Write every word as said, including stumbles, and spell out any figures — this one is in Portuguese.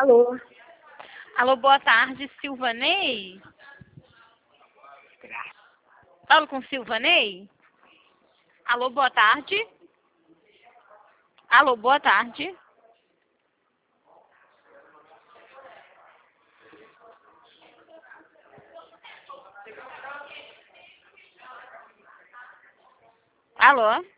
Alô? Alô, boa tarde, Silvanei? Falo com Silvanei? Alô, boa tarde? Alô, boa tarde? Alô?